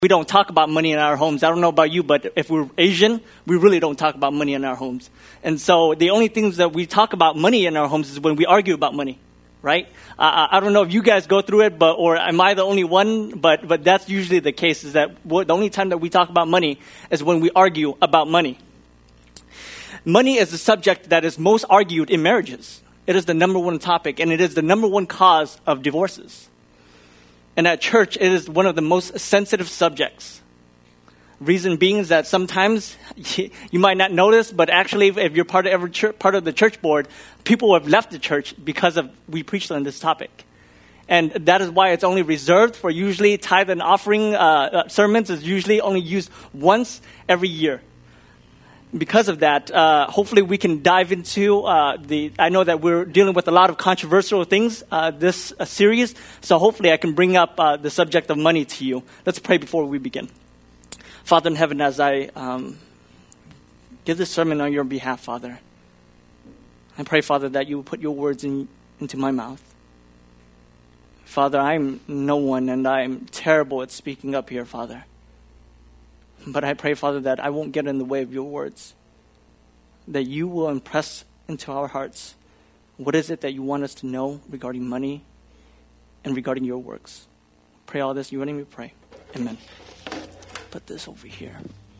We don't talk about money in our homes. I don't know about you, but if we're Asian, we really don't talk about money in our homes. And so the only things that we talk about money in our homes is when we argue about money, right? I don't know if you guys go through it, or am I the only one? But that's usually the case, is that the only time that we talk about money is when we argue about money. Money is the subject that is most argued in marriages. It is the number one topic, and it is the number one cause of divorces. And at church, it is one of the most sensitive subjects. Reason being is that sometimes you might not notice, but actually, if you're part of the church board, people have left the church because of we preached on this topic. And that is why it's only reserved for usually tithe and offering sermons is usually only used once every year. Because of that, hopefully we can dive into I know that we're dealing with a lot of controversial things this series, so hopefully I can bring up the subject of money to you. Let's pray before we begin. Father in heaven, as I give this sermon on your behalf, Father, I pray, Father, that you will put your words into my mouth. Father, I'm no one, and I'm terrible at speaking up here, Father. But I pray, Father, that I won't get in the way of your words, that you will impress into our hearts what is it that you want us to know regarding money and regarding your works. Pray all this. You letting me pray. Amen. Put this over here.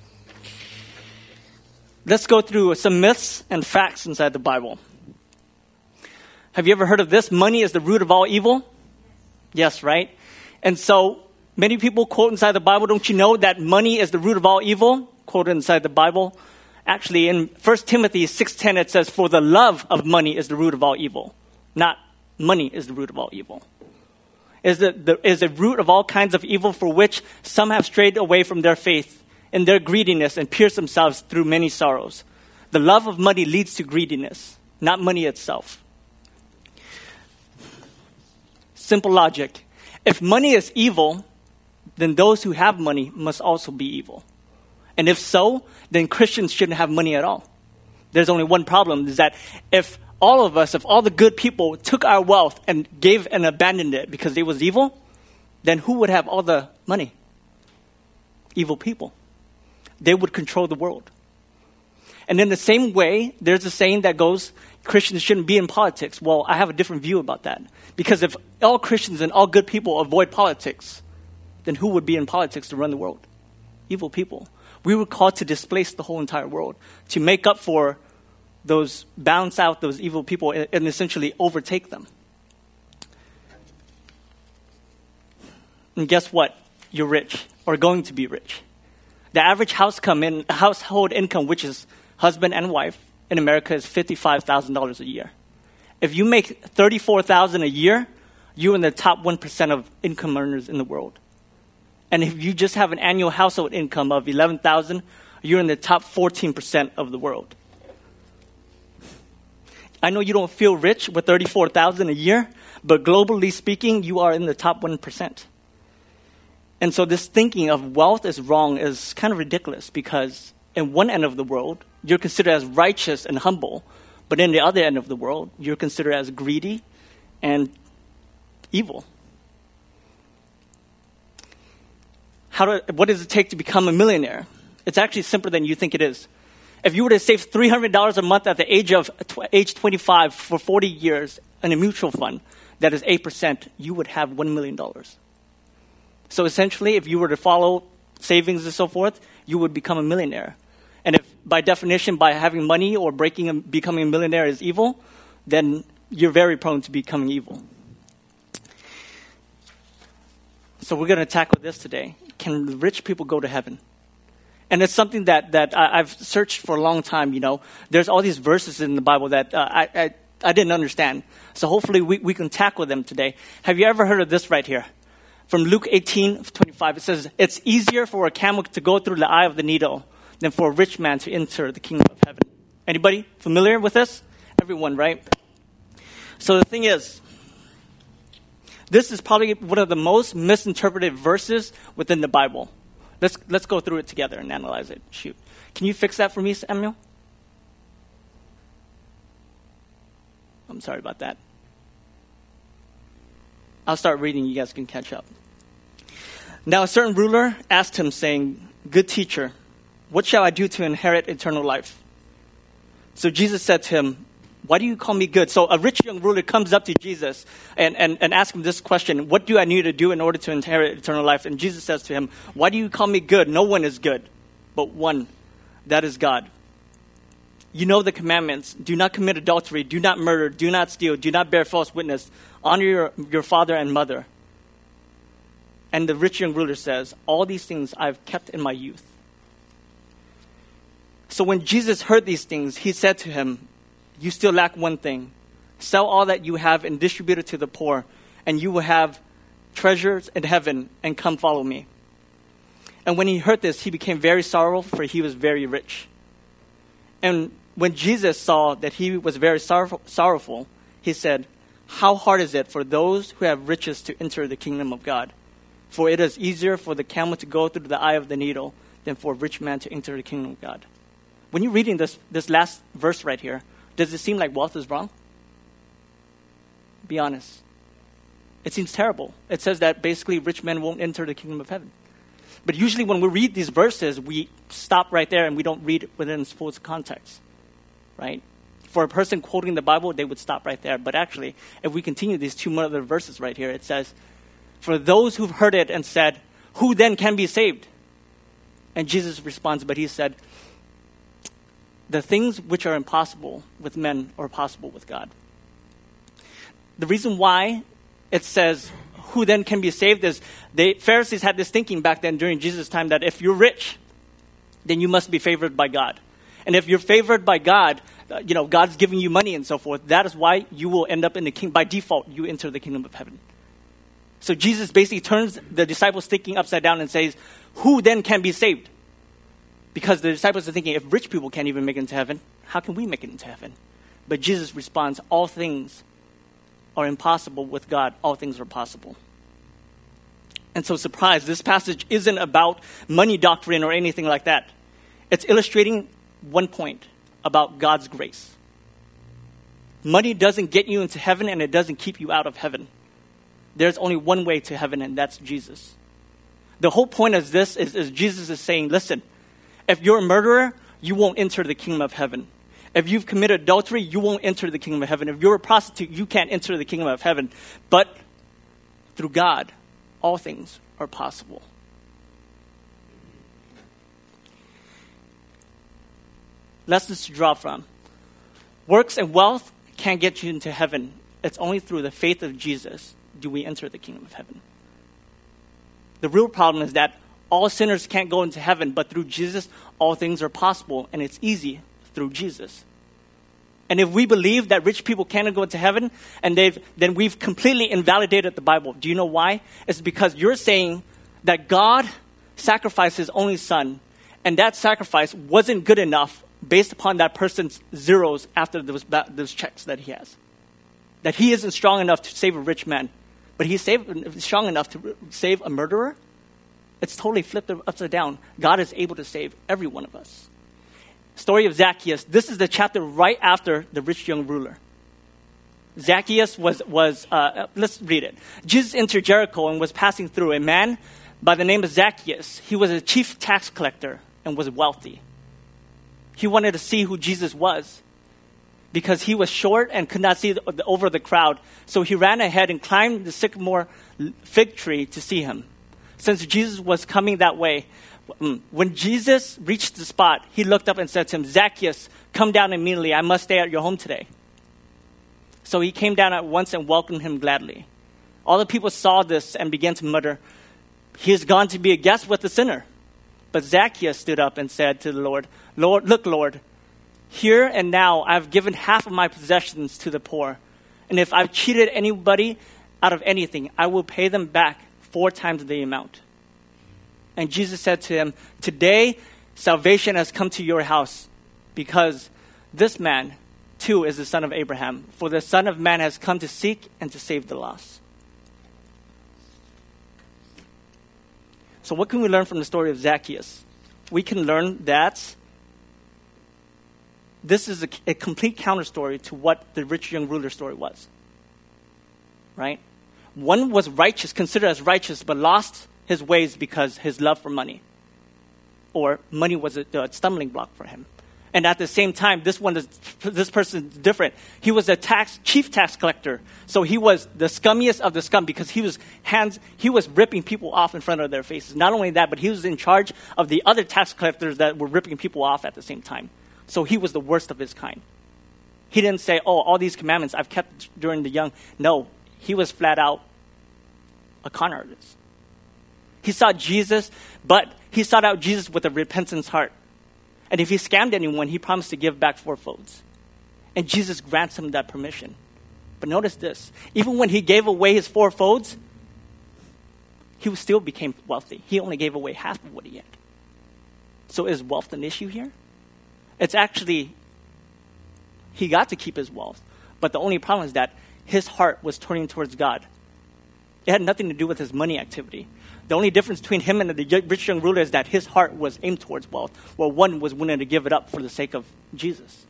Let's go through some myths and facts inside the Bible. Have you ever heard of this? Money is the root of all evil? Yes, right? And so many people quote inside the Bible, don't you know that money is the root of all evil? Quoted inside the Bible. Actually, in 1 Timothy 6:10, it says, for the love of money is the root of all evil. Not money is the root of all evil. Is the root of all kinds of evil, for which some have strayed away from their faith in their greediness and pierced themselves through many sorrows. The love of money leads to greediness, not money itself. Simple logic. If money is evil, then those who have money must also be evil. And if so, then Christians shouldn't have money at all. There's only one problem, is that if all the good people took our wealth and gave and abandoned it because it was evil, then who would have all the money? Evil people. They would control the world. And in the same way, there's a saying that goes, Christians shouldn't be in politics. Well, I have a different view about that. Because if all Christians and all good people avoid politics, then who would be in politics to run the world? Evil people. We were called to displace the whole entire world, to make up for balance out those evil people and essentially overtake them. And guess what? You're rich, or going to be rich. The average household income, which is husband and wife in America, is $55,000 a year. If you make $34,000 a year, you're in the top 1% of income earners in the world. And if you just have an annual household income of $11,000, you're in the top 14% of the world. I know you don't feel rich with $34,000 a year, but globally speaking, you are in the top 1%. And so this thinking of wealth is wrong is kind of ridiculous, because in one end of the world, you're considered as righteous and humble, but in the other end of the world, you're considered as greedy and evil. What does it take to become a millionaire? It's actually simpler than you think it is. If you were to save $300 a month at the age 25 for 40 years in a mutual fund that is 8%, you would have $1 million. So essentially, if you were to follow savings and so forth, you would become a millionaire. And if, by definition, by having money or becoming a millionaire is evil, then you're very prone to becoming evil. So we're going to tackle this today. Can rich people go to heaven? And it's something that I've searched for a long time, There's all these verses in the Bible that I didn't understand. So hopefully we can tackle them today. Have you ever heard of this right here? From Luke 18:25, it says, it's easier for a camel to go through the eye of the needle than for a rich man to enter the kingdom of heaven. Anybody familiar with this? Everyone, right? So the thing is, this is probably one of the most misinterpreted verses within the Bible. Let's go through it together and analyze it. Shoot. Can you fix that for me, Samuel? I'm sorry about that. I'll start reading. You guys can catch up. Now a certain ruler asked him, saying, "Good teacher, what shall I do to inherit eternal life?" So Jesus said to him, "Why do you call me good?" So a rich young ruler comes up to Jesus and asks him this question: "What do I need to do in order to inherit eternal life?" And Jesus says to him, "Why do you call me good? No one is good, but one, that is God. You know the commandments: do not commit adultery, do not murder, do not steal, do not bear false witness, honor your father and mother." And the rich young ruler says, "All these things I've kept in my youth." So when Jesus heard these things, he said to him, "You still lack one thing. Sell all that you have and distribute it to the poor, and you will have treasures in heaven, and come follow me." And when he heard this, he became very sorrowful, for he was very rich. And when Jesus saw that he was very sorrowful, he said, "How hard is it for those who have riches to enter the kingdom of God? For it is easier for the camel to go through the eye of the needle than for a rich man to enter the kingdom of God." When you're reading this last verse right here, does it seem like wealth is wrong? Be honest. It seems terrible. It says that basically rich men won't enter the kingdom of heaven. But usually when we read these verses, we stop right there and we don't read it within its full context, right? For a person quoting the Bible, they would stop right there. But actually, if we continue these two other verses right here, it says, "For those who've heard it and said, 'Who then can be saved?' And Jesus responds, but he said, 'The things which are impossible with men are possible with God.'" The reason why it says, "Who then can be saved?" is the Pharisees had this thinking back then during Jesus' time that if you're rich, then you must be favored by God. And if you're favored by God, God's giving you money and so forth, that is why you will end up in the kingdom. By default, you enter the kingdom of heaven. So Jesus basically turns the disciples' thinking upside down and says, "Who then can be saved?" Because the disciples are thinking, if rich people can't even make it into heaven, how can we make it into heaven? But Jesus responds, all things are impossible with God. All things are possible. And so, surprise, this passage isn't about money doctrine or anything like that. It's illustrating one point about God's grace. Money doesn't get you into heaven, and it doesn't keep you out of heaven. There's only one way to heaven, and that's Jesus. The whole point of this is Jesus is saying, listen, if you're a murderer, you won't enter the kingdom of heaven. If you've committed adultery, you won't enter the kingdom of heaven. If you're a prostitute, you can't enter the kingdom of heaven. But through God, all things are possible. Lessons to draw from. Works and wealth can't get you into heaven. It's only through the faith of Jesus do we enter the kingdom of heaven. The real problem is that all sinners can't go into heaven, but through Jesus, all things are possible, and it's easy through Jesus. And if we believe that rich people can't go into heaven, then we've completely invalidated the Bible. Do you know why? It's because you're saying that God sacrificed his only son, and that sacrifice wasn't good enough based upon that person's zeros after those checks that he has. That he isn't strong enough to save a rich man, but he's strong enough to save a murderer. It's totally flipped upside down. God is able to save every one of us. Story of Zacchaeus. This is the chapter right after the rich young ruler. Zacchaeus was let's read it. Jesus entered Jericho and was passing through. A man by the name of Zacchaeus. He was a chief tax collector and was wealthy. He wanted to see who Jesus was because he was short and could not see over the crowd. So he ran ahead and climbed the sycamore fig tree to see him. Since Jesus was coming that way, when Jesus reached the spot, he looked up and said to him, "Zacchaeus, come down immediately. I must stay at your home today." So he came down at once and welcomed him gladly. All the people saw this and began to mutter, "He has gone to be a guest with the sinner." But Zacchaeus stood up and said to the Lord, "Look, Lord, here and now I've given half of my possessions to the poor. And if I've cheated anybody out of anything, I will pay them back 4 times the amount." And Jesus said to him, "Today salvation has come to your house, because this man too is the son of Abraham. For the Son of Man has come to seek and to save the lost." So what can we learn from the story of Zacchaeus? We can learn that this is a complete counter story to what the rich young ruler story was. Right? One was righteous, considered as righteous, but lost his ways because his love for money, or money was a stumbling block for him. And at the same time, this person is different. He was a chief tax collector. So he was the scummiest of the scum because he was ripping people off in front of their faces. Not only that, but he was in charge of the other tax collectors that were ripping people off at the same time. So he was the worst of his kind. He didn't say, oh, all these commandments I've kept during the young. No, he was flat out a con artist. He sought Jesus, but he sought out Jesus with a repentance heart. And if he scammed anyone, he promised to give back fourfolds. And Jesus grants him that permission. But notice this. Even when he gave away his fourfolds, he still became wealthy. He only gave away half of what he had. So is wealth an issue here? It's actually, he got to keep his wealth. But the only problem is that his heart was turning towards God. It had nothing to do with his money activity. The only difference between him and the rich young ruler is that his heart was aimed towards wealth, while one was willing to give it up for the sake of Jesus.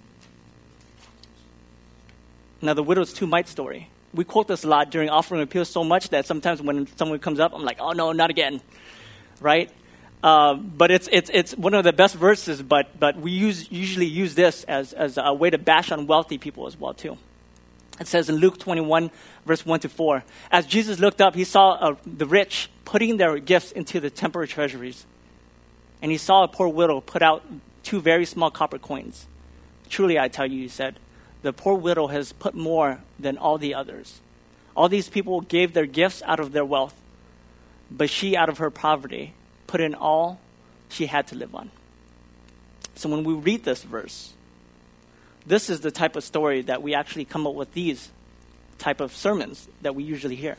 Now, the widow's two mite story. We quote this a lot during offering appeals so much that sometimes when someone comes up, I'm like, oh no, not again, right? But it's one of the best verses, but we usually use this as a way to bash on wealthy people as well too. It says in Luke 21, verse 1-4, as Jesus looked up, he saw the rich putting their gifts into the temporary treasuries. And he saw a poor widow put out 2 very small copper coins. Truly, I tell you, he said, the poor widow has put more than all the others. All these people gave their gifts out of their wealth, but she, out of her poverty, put in all she had to live on. So when we read this verse, this is the type of story that we actually come up with these type of sermons that we usually hear.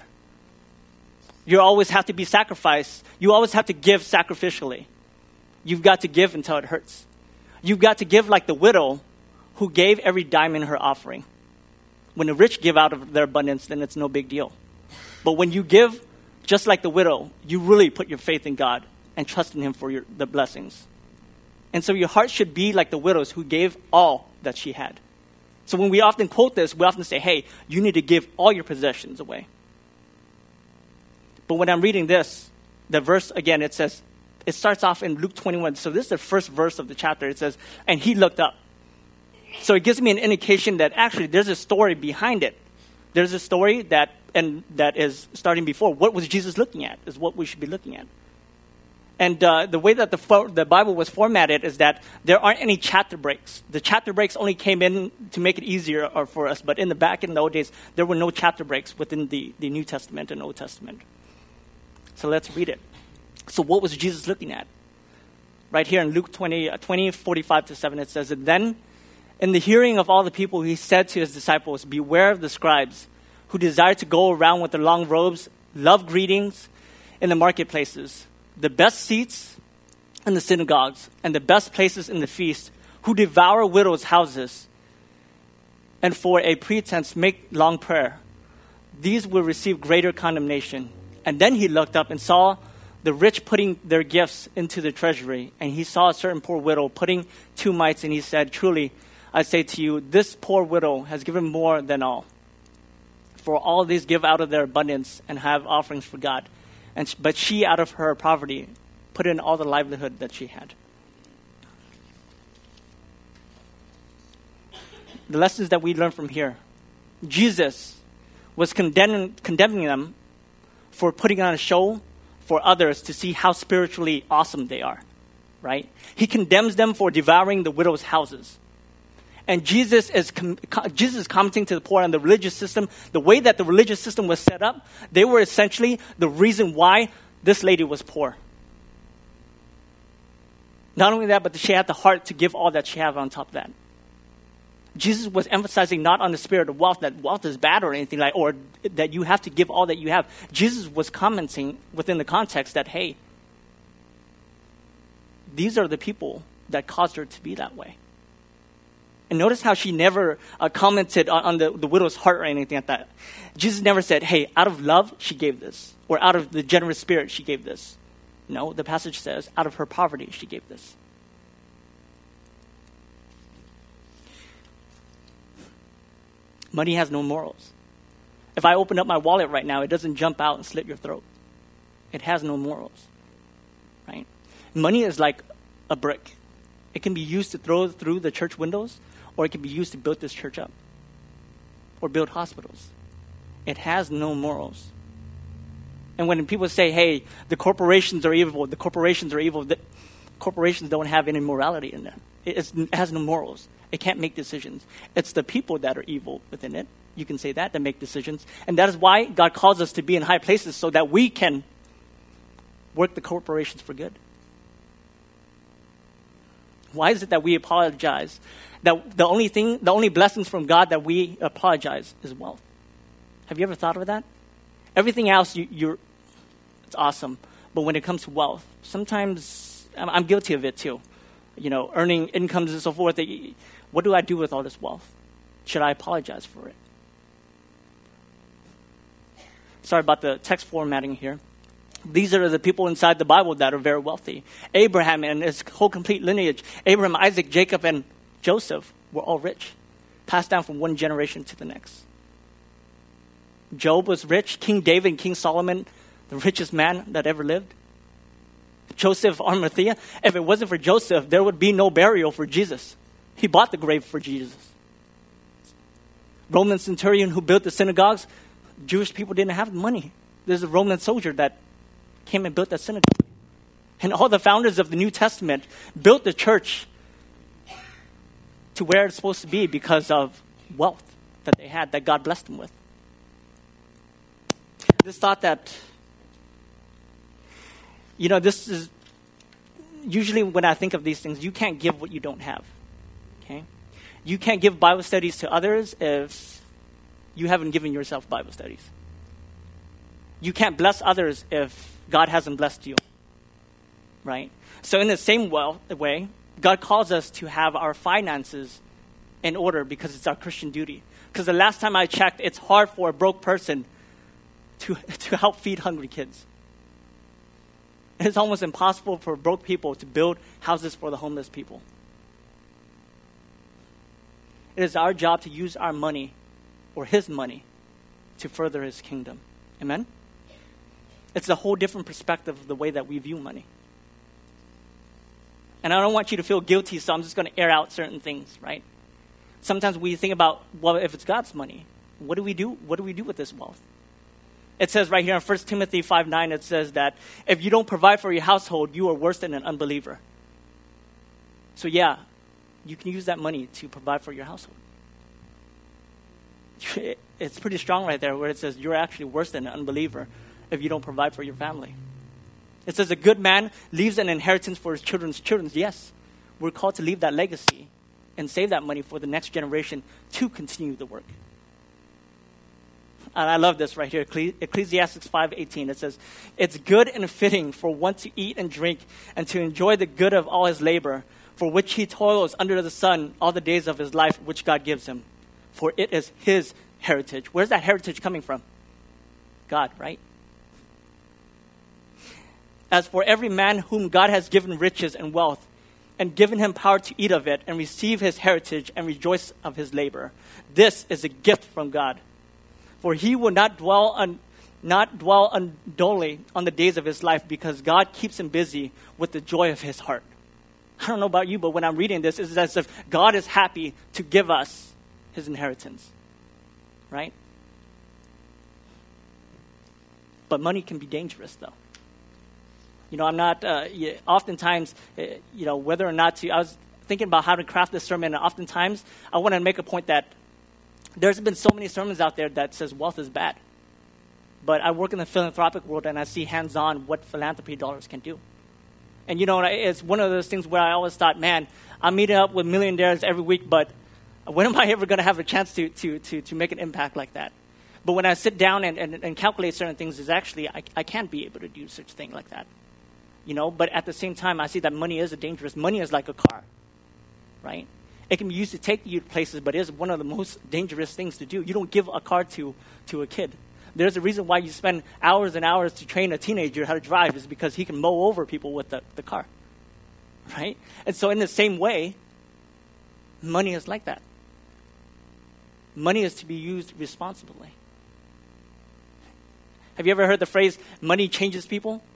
You always have to be sacrificed. You always have to give sacrificially. You've got to give until it hurts. You've got to give like the widow who gave every dime in her offering. When the rich give out of their abundance, then it's no big deal. But when you give, just like the widow, you really put your faith in God and trust in him for the blessings. And so your heart should be like the widows who gave all that she had. So when we often quote this, we often say, hey, you need to give all your possessions away. But when I'm reading this, the verse, again, it starts off in Luke 21. So this is the first verse of the chapter. It says, and he looked up. So it gives me an indication that actually there's a story behind it. There's a story that is starting before. What was Jesus looking at is what we should be looking at. And the way that the Bible was formatted is that there aren't any chapter breaks. The chapter breaks only came in to make it easier for us. But in the old days, there were no chapter breaks within the New Testament and Old Testament. So let's read it. So what was Jesus looking at? Right here in Luke 20:45-7, it says, and then in the hearing of all the people, he said to his disciples, beware of the scribes who desire to go around with their long robes, love greetings in the marketplaces, the best seats in the synagogues, and the best places in the feast, who devour widows' houses, and for a pretense make long prayer. These will receive greater condemnation. And then he looked up and saw the rich putting their gifts into the treasury. And he saw a certain poor widow putting 2 mites, and he said, truly, I say to you, this poor widow has given more than all. For all these give out of their abundance and have offerings for God. But she, out of her poverty, put in all the livelihood that she had. The lessons that we learn from here. Jesus was condemning them for putting on a show for others to see how spiritually awesome they are, right? He condemns them for devouring the widow's houses. And Jesus is commenting to the poor on the religious system. The way that the religious system was set up, they were essentially the reason why this lady was poor. Not only that, but she had the heart to give all that she had on top of that. Jesus was emphasizing not on the spirit of wealth, that wealth is bad or anything like, or that you have to give all that you have. Jesus was commenting within the context that, hey, these are the people that caused her to be that way. And notice how she never commented on the widow's heart or anything like that. Jesus never said, hey, out of love, she gave this. Or out of the generous spirit, she gave this. No, the passage says, out of her poverty, she gave this. Money has no morals. If I open up my wallet right now, it doesn't jump out and slit your throat. It has no morals, right? Money is like a brick. It can be used to throw through the church windows, or it can be used to build this church up, or build hospitals. It has no morals. And when people say, hey, the corporations are evil, the corporations don't have any morality in them. It has no morals. It can't make decisions. It's the people that are evil within it. You can say that make decisions. And that is why God calls us to be in high places, so that we can work the corporations for good. Why is it that we apologize? That the only blessings from God that we apologize is wealth. Have you ever thought of that? Everything else, it's awesome. But when it comes to wealth, sometimes I'm guilty of it too. Earning incomes and so forth. What do I do with all this wealth? Should I apologize for it? Sorry about the text formatting here. These are the people inside the Bible that are very wealthy. Abraham and his whole complete lineage. Abraham, Isaac, Jacob, and Joseph were all rich. Passed down from one generation to the next. Job was rich. King David and King Solomon, the richest man that ever lived. Joseph Arimathea. If it wasn't for Joseph, there would be no burial for Jesus. He bought the grave for Jesus. Roman centurion who built the synagogues. Jewish people didn't have money. There's a Roman soldier that came and built that synagogue. And all the founders of the New Testament built the church to where it's supposed to be because of wealth that they had, that God blessed them with. This thought that, this is usually when I think of these things, you can't give what you don't have. Okay? You can't give Bible studies to others if you haven't given yourself Bible studies. You can't bless others if God hasn't blessed you. Right? So in the same way, God calls us to have our finances in order because it's our Christian duty. Because the last time I checked, it's hard for a broke person to help feed hungry kids. It's almost impossible for broke people to build houses for the homeless people. It is our job to use our money, or his money, to further his kingdom. Amen? It's a whole different perspective of the way that we view money. And I don't want you to feel guilty, so I'm just going to air out certain things, right? Sometimes we think about, well, if it's God's money, what do we do? What do we do with this wealth? It says right here in 1 Timothy 5:9, it says that if you don't provide for your household, you are worse than an unbeliever. So yeah, you can use that money to provide for your household. It's pretty strong right there where it says you're actually worse than an unbeliever if you don't provide for your family. It says a good man leaves an inheritance for his children's children. Yes, we're called to leave that legacy and save that money for the next generation to continue the work. And I love this right here, Ecclesiastes 5:18. It says, it's good and fitting for one to eat and drink and to enjoy the good of all his labor, for which he toils under the sun all the days of his life, which God gives him. For it is his heritage. Where's that heritage coming from? God, right? As for every man whom God has given riches and wealth, and given him power to eat of it, and receive his heritage, and rejoice of his labor, this is a gift from God. For he will not dwell unduly on the days of his life, because God keeps him busy with the joy of his heart. I don't know about you, but when I'm reading this, it's as if God is happy to give us his inheritance. Right? But money can be dangerous, though. I'm not, oftentimes, whether or not I was thinking about how to craft this sermon, and oftentimes I want to make a point that there's been so many sermons out there that says wealth is bad. But I work in the philanthropic world, and I see hands-on what philanthropy dollars can do. And, it's one of those things where I always thought, man, I'm meeting up with millionaires every week, but when am I ever going to have a chance to make an impact like that? But when I sit down and calculate certain things, is actually, I can't be able to do such a thing like that. But at the same time, I see that money is money is like a car, right? It can be used to take you to places, but it is one of the most dangerous things to do. You don't give a car to a kid. There's a reason why you spend hours and hours to train a teenager how to drive, is because he can mow over people with the car, right? And so in the same way, money is like that. Money is to be used responsibly. Have you ever heard the phrase, money changes people?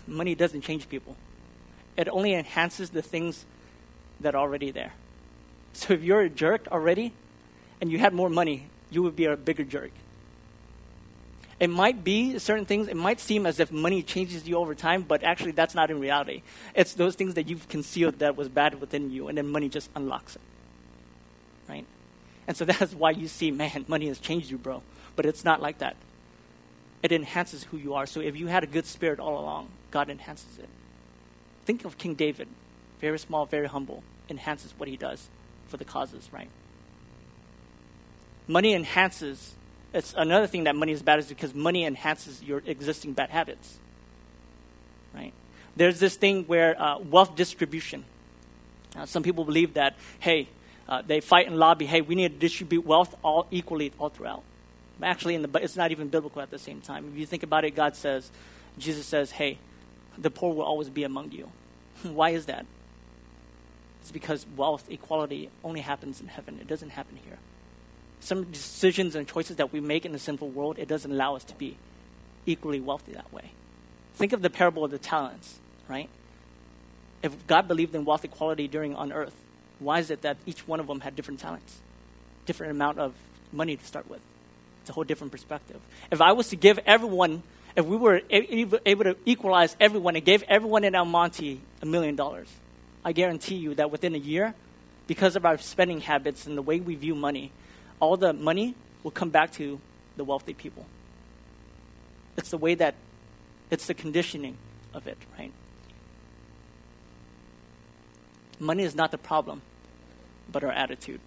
money doesn't change people. It only enhances the things that are already there. So if you're a jerk already and you had more money, you would be a bigger jerk. It might be certain things, it might seem as if money changes you over time, but actually that's not in reality. It's those things that you've concealed that was bad within you, and then money just unlocks it. Right? And so that's why you see, man, money has changed you, bro. But it's not like that. It enhances who you are. So if you had a good spirit all along, God enhances it. Think of King David. Very small, very humble. Enhances what he does for the causes, right? Money enhances. It's another thing that money is bad is because money enhances your existing bad habits, right? There's this thing where wealth distribution. Some people believe that, hey, they fight and lobby, hey, we need to distribute wealth all equally all throughout. Actually, it's not even biblical at the same time. If you think about it, Jesus says, hey, the poor will always be among you. Why is that? It's because wealth equality only happens in heaven. It doesn't happen here. Some decisions and choices that we make in the sinful world, it doesn't allow us to be equally wealthy that way. Think of the parable of the talents, right? If God believed in wealth equality on earth, why is it that each one of them had different talents, different amount of money to start with? It's a whole different perspective. If I was to give everyone, if we were able to equalize everyone and gave everyone in El Monte $1 million, I guarantee you that within a year, because of our spending habits and the way we view money, all the money will come back to the wealthy people. It's the way that, it's the conditioning of it, right? Money is not the problem, but our attitude.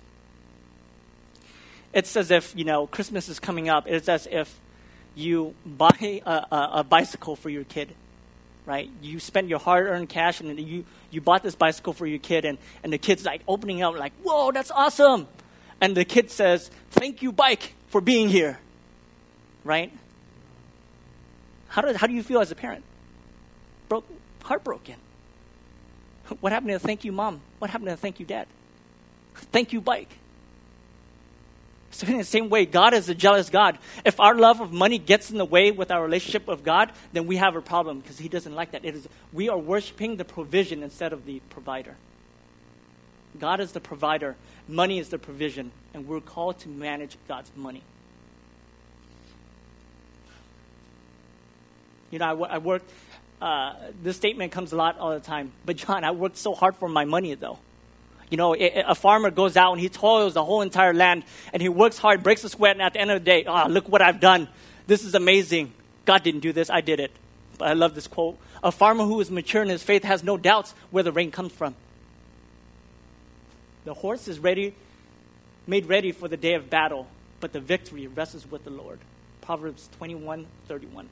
It's as if, Christmas is coming up. It's as if you buy a bicycle for your kid, right? You spent your hard-earned cash and you bought this bicycle for your kid, and the kid's like opening up like, whoa, that's awesome. And the kid says, thank you, bike, for being here, right? How do you feel as a parent? Heartbroken. What happened to thank you, mom? What happened to thank you, dad? Thank you, bike. So in the same way, God is a jealous God. If our love of money gets in the way with our relationship with God, then we have a problem because he doesn't like that. We are worshiping the provision instead of the provider. God is the provider. Money is the provision. And we're called to manage God's money. I worked, this statement comes a lot all the time. But John, I worked so hard for my money though. A farmer goes out and he toils the whole entire land and he works hard, breaks a sweat, and at the end of the day, look what I've done. This is amazing. God didn't do this, I did it. But I love this quote. A farmer who is mature in his faith has no doubts where the rain comes from. The horse is made ready for the day of battle, but the victory rests with the Lord. Proverbs 21:31.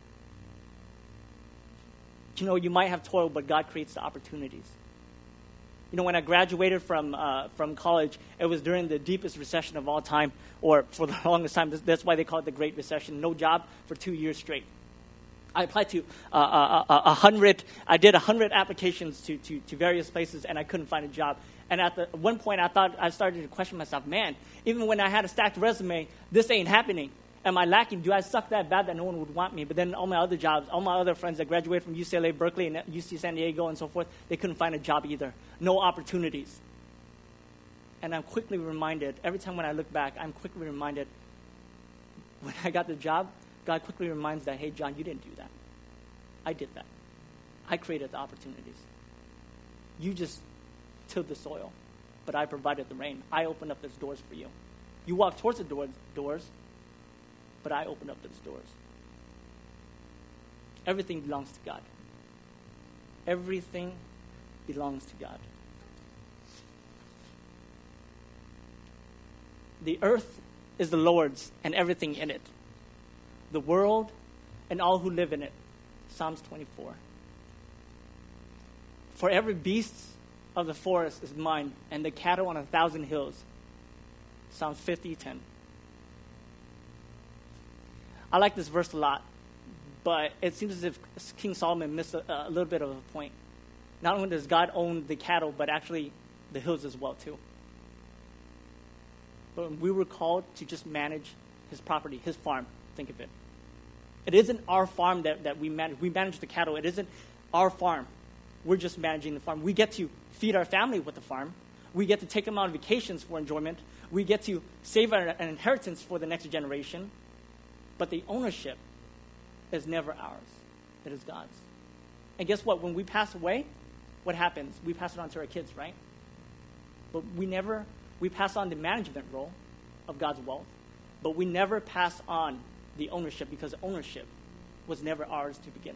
You might have toil, but God creates the opportunities. When I graduated from college, it was during the deepest recession of all time, or for the longest time. That's why they call it the Great Recession. No job for 2 years straight. I applied to 100. I did 100 applications to various places, and I couldn't find a job. And at one point, I started to question myself. Man, even when I had a stacked resume, this ain't happening. Am I lacking? Do I suck that bad that no one would want me? But then all my other jobs, all my other friends that graduated from UCLA, Berkeley, and UC San Diego, and so forth, they couldn't find a job either. No opportunities. And I'm quickly reminded, every time when I look back, I'm quickly reminded, when I got the job, God quickly reminds that, hey, John, you didn't do that. I did that. I created the opportunities. You just tilled the soil, but I provided the rain. I opened up those doors for you. You walk towards the doors, but I opened up those doors. Everything belongs to God. Everything belongs to God. The earth is the Lord's and everything in it. The world and all who live in it. Psalms 24. For every beast of the forest is mine, and the cattle on 1,000 hills. Psalms 50:10. I like this verse a lot, but it seems as if King Solomon missed a little bit of a point. Not only does God own the cattle, but actually the hills as well too. But we were called to just manage his property, his farm. Think of it. It isn't our farm that we manage. We manage the cattle. It isn't our farm. We're just managing the farm. We get to feed our family with the farm. We get to take them on vacations for enjoyment. We get to save an inheritance for the next generation. But the ownership is never ours. It is God's. And guess what? When we pass away, what happens? We pass it on to our kids, right? But we pass on the management role of God's wealth, but we never pass on the ownership, because ownership was never ours to begin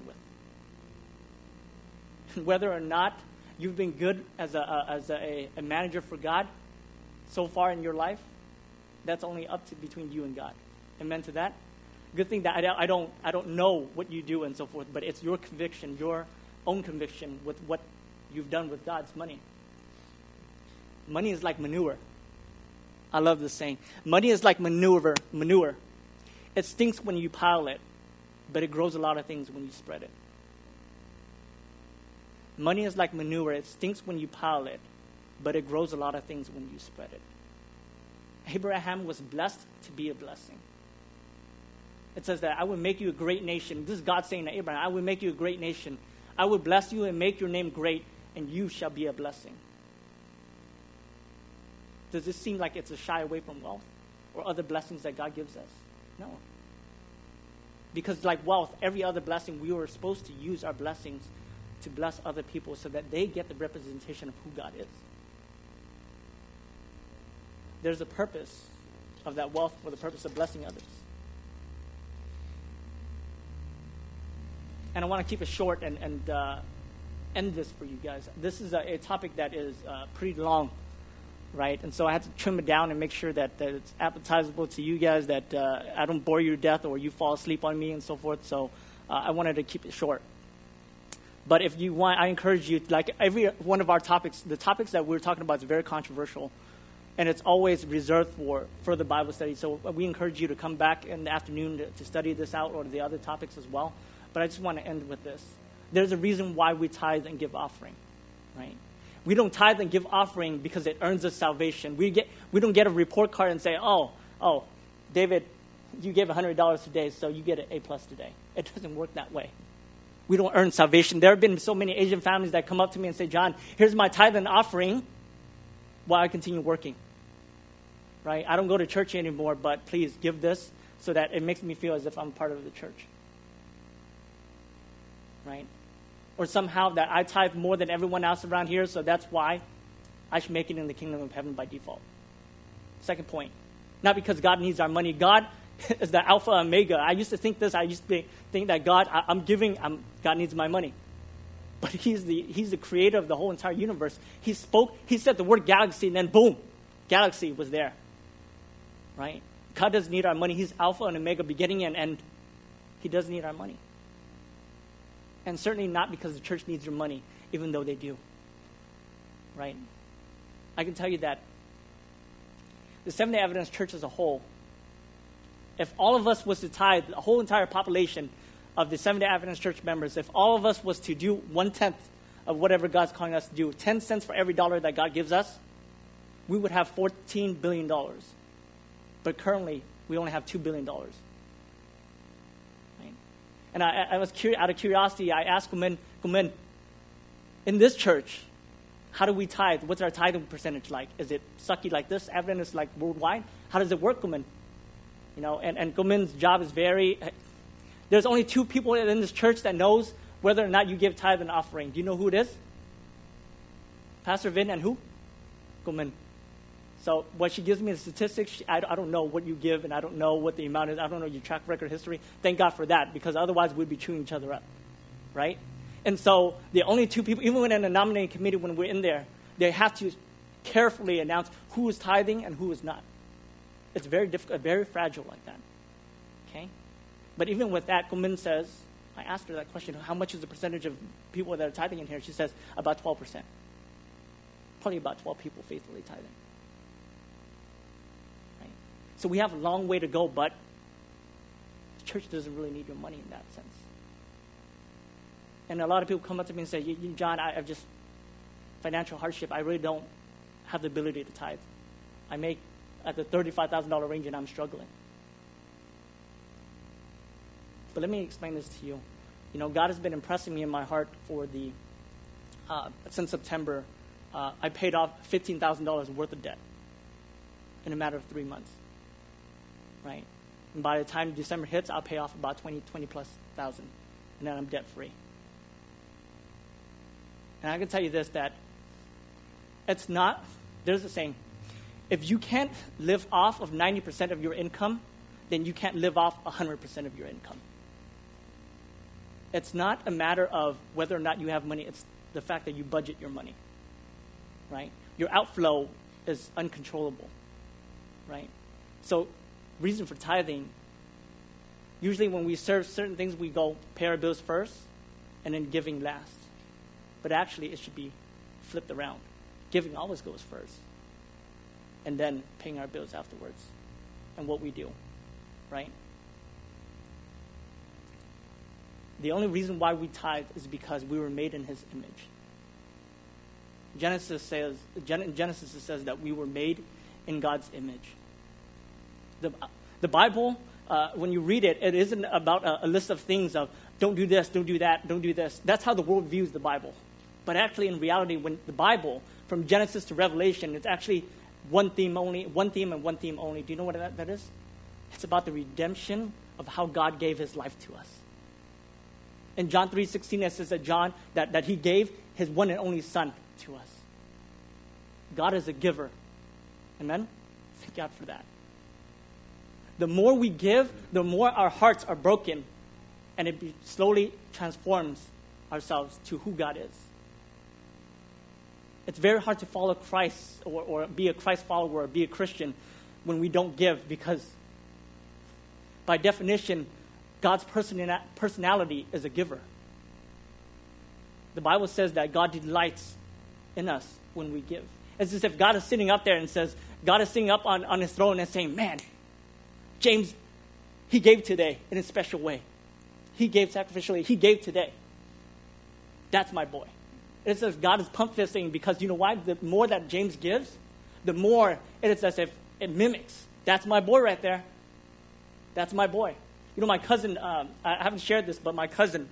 with. Whether or not you've been good as a manager for God so far in your life, that's only up to between you and God. Amen to that? Good thing that I don't know what you do and so forth, but it's your conviction, your own conviction with what you've done with God's money. Money is like manure. I love this saying. Money is like manure. It stinks when you pile it, but it grows a lot of things when you spread it. Money is like manure. It stinks when you pile it, but it grows a lot of things when you spread it. Abraham was blessed to be a blessing. It says that I will make you a great nation. This is God saying to Abraham, I will make you a great nation. I will bless you and make your name great, and you shall be a blessing. Does this seem like it's a shy away from wealth or other blessings that God gives us? No. Because like wealth, every other blessing, we were supposed to use our blessings to bless other people so that they get the representation of who God is. There's a purpose of that wealth for the purpose of blessing others. And I want to keep it short and end this for you guys. This is a topic that is pretty long, right? And so I had to trim it down and make sure that it's appetizable to you guys, that I don't bore you to death or you fall asleep on me and so forth. So I wanted to keep it short. But if you want, I encourage you, like every one of our topics, the topics that we're talking about is very controversial. And it's always reserved for further Bible study. So we encourage you to come back in the afternoon to study this out, or the other topics as well. But I just want to end with this. There's a reason why we tithe and give offering, right? We don't tithe and give offering because it earns us salvation. We don't get a report card and say, oh, David, you gave $100 today, so you get an A+ today. It doesn't work that way. We don't earn salvation. There have been so many Asian families that come up to me and say, John, here's my tithe and offering while I continue working, right? I don't go to church anymore, but please give this so that it makes me feel as if I'm part of the church, right? Or somehow that I tithe more than everyone else around here, so that's why I should make it in the kingdom of heaven by default. Second point, not because God needs our money. God is the Alpha and Omega. I used to think this. I used to think that God needs my money. But he's the creator of the whole entire universe. He said the word galaxy, and then boom, galaxy was there. Right? God doesn't need our money. He's Alpha and Omega, beginning and end. He doesn't need our money. And certainly not because the church needs your money, even though they do. Right? I can tell you that the Seventh-day Adventist Church as a whole, if all of us was to tithe, the whole entire population of the Seventh-day Adventist Church members, if all of us was to do 1/10 of whatever God's calling us to do, 10 cents for every dollar that God gives us, we would have $14 billion. But currently, we only have $2 billion. Right? And I was out of curiosity, I asked Kumin, in this church, how do we tithe? What's our tithing percentage like? Is it sucky like this? Adventist like worldwide? How does it work, Kumin? You know, and Kumin's job is there's only 2 people in this church that knows whether or not you give tithe and offering. Do you know who it is? Pastor Vin and who? Kumin. So when she gives me the statistics, I don't know what you give, and I don't know what the amount is. I don't know your track record history. Thank God for that, because otherwise we'd be chewing each other up, right? And so the only 2 people, even when in a nominating committee, when we're in there, they have to carefully announce who is tithing and who is not. It's very difficult, very fragile like that, okay? But even with that, Kumin says, I asked her that question, how much is the percentage of people that are tithing in here? She says, about 12%. Probably about 12 people faithfully tithing. Right? So we have a long way to go, but the church doesn't really need your money in that sense. And a lot of people come up to me and say, John, I've just, financial hardship, I really don't have the ability to tithe. I make at the $35,000 range and I'm struggling. But let me explain this to you. God has been impressing me in my heart for since September. I paid off $15,000 worth of debt in a matter of 3 months, right? And by the time December hits, I'll pay off about 20 plus thousand, and then I'm debt free. And I can tell you this, that there's a saying, if you can't live off of 90% of your income, then you can't live off 100% of your income. It's not a matter of whether or not you have money, it's the fact that you budget your money, right? Your outflow is uncontrollable, right? So, reason for tithing, usually when we serve certain things, we go pay our bills first and then giving last. But actually, it should be flipped around. Giving always goes first, and then paying our bills afterwards, and what we do, right? The only reason why we tithe is because we were made in His image. Genesis says that we were made in God's image. The Bible, when you read it, it isn't about a list of things of don't do this, don't do that, don't do this. That's how the world views the Bible. But actually, in reality, when the Bible, from Genesis to Revelation, it's actually one theme only. Do you know what that is? It's about the redemption of how God gave His life to us. In John 3:16, it says that He gave His one and only Son to us. God is a giver. Amen? Thank God for that. The more we give, the more our hearts are broken, and it slowly transforms ourselves to who God is. It's very hard to follow Christ or be a Christ follower or be a Christian when we don't give, because by definition, God's personality is a giver. The Bible says that God delights in us when we give. It's as if God is sitting up there and says, God is sitting up on His throne and saying, man, James, he gave today in a special way. He gave sacrificially. He gave today. That's my boy. It's as if God is pump-fisting, because you know why? The more that James gives, the more it is as if it mimics. That's my boy right there. That's my boy. You know, my cousin, I haven't shared this, but my cousin,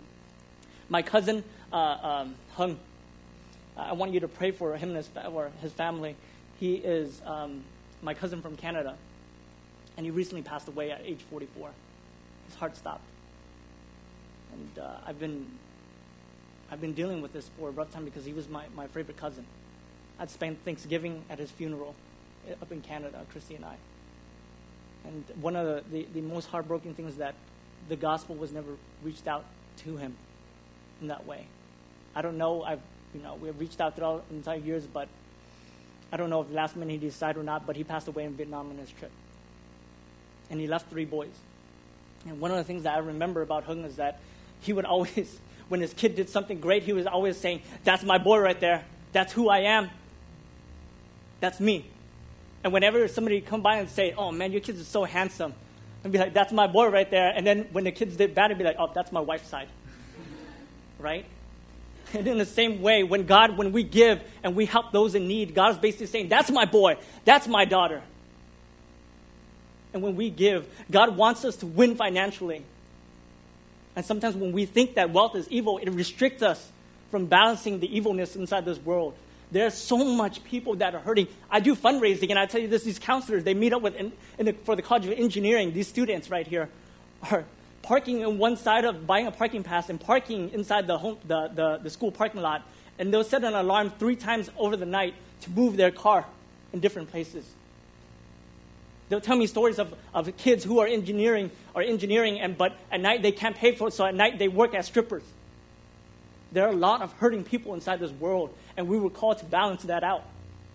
Hung, I want you to pray for him and his family. He is my cousin from Canada, and he recently passed away at age 44. His heart stopped. And I've been dealing with this for a rough time because he was my favorite cousin. I'd spent Thanksgiving at his funeral up in Canada, Christy and I. And one of the most heartbreaking things is that the gospel was never reached out to him in that way. I don't know. We have reached out throughout the entire years, but I don't know if last minute he decided or not. But he passed away in Vietnam on his trip, and he left 3 boys. And one of the things that I remember about Hung is that he would always, when his kid did something great, he was always saying, "That's my boy right there. That's who I am. That's me." And whenever somebody would come by and say, "Oh man, your kids are so handsome," I'd be like, "That's my boy right there." And then when the kids did bad, I'd be like, "Oh, that's my wife's side." Right? And in the same way, when we give and we help those in need, God is basically saying, "That's my boy. That's my daughter." And when we give, God wants us to win financially. And sometimes when we think that wealth is evil, it restricts us from balancing the evilness inside this world. There's so much people that are hurting. I do fundraising, and I tell you this, these counselors, they meet up with for the College of Engineering. These students right here are parking on one side of buying a parking pass and parking inside the school parking lot. And they'll set an alarm 3 times over the night to move their car in different places. They'll tell me stories of kids who are engineering, but at night they can't pay for it, so at night they work as strippers. There are a lot of hurting people inside this world, and we were called to balance that out.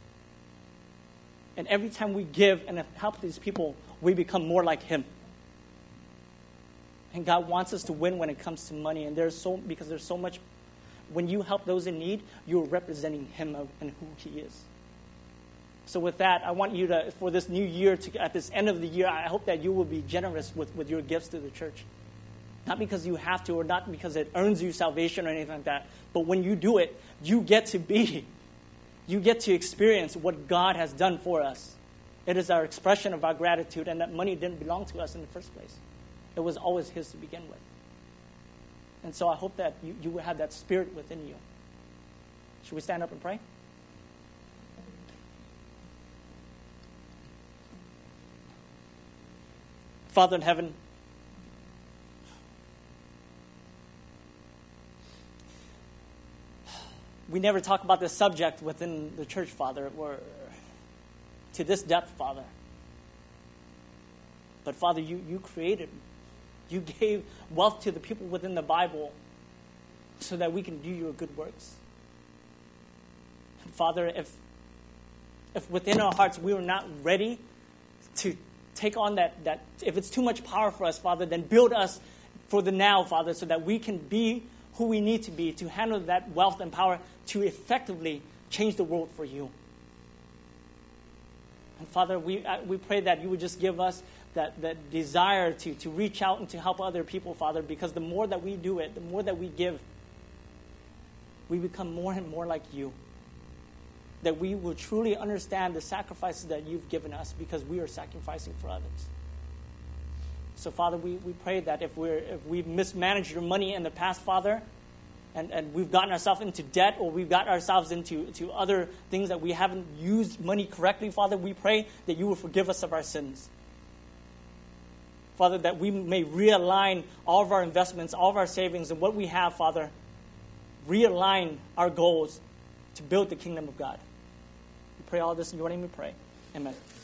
And every time we give and help these people, we become more like Him. And God wants us to win when it comes to money, and because there's so much. When you help those in need, you're representing Him and who He is. So with that, I want you to, for this new year, at this end of the year, I hope that you will be generous with your gifts to the church. Not because you have to, or not because it earns you salvation or anything like that, but when you do it, you get to experience what God has done for us. It is our expression of our gratitude, and that money didn't belong to us in the first place. It was always His to begin with. And so I hope that you will have that spirit within you. Should we stand up and pray? Father in heaven, we never talk about this subject within the church, Father, or to this depth, Father. But Father, you created, you gave wealth to the people within the Bible so that we can do your good works. And Father, if within our hearts we are not ready to take on that, if it's too much power for us, Father, then build us for the now, Father, so that we can be who we need to be to handle that wealth and power to effectively change the world for you. And Father, we pray that you would just give us that desire to reach out and to help other people, Father, because the more that we do it, the more that we give, we become more and more like you. That we will truly understand the sacrifices that you've given us because we are sacrificing for others. So, Father, we pray that if we've mismanaged your money in the past, Father, and we've gotten ourselves into debt or we've gotten ourselves into other things that we haven't used money correctly, Father, we pray that you will forgive us of our sins. Father, that we may realign all of our investments, all of our savings, and what we have, Father, realign our goals to build the kingdom of God. We pray all this in your name we pray. Amen.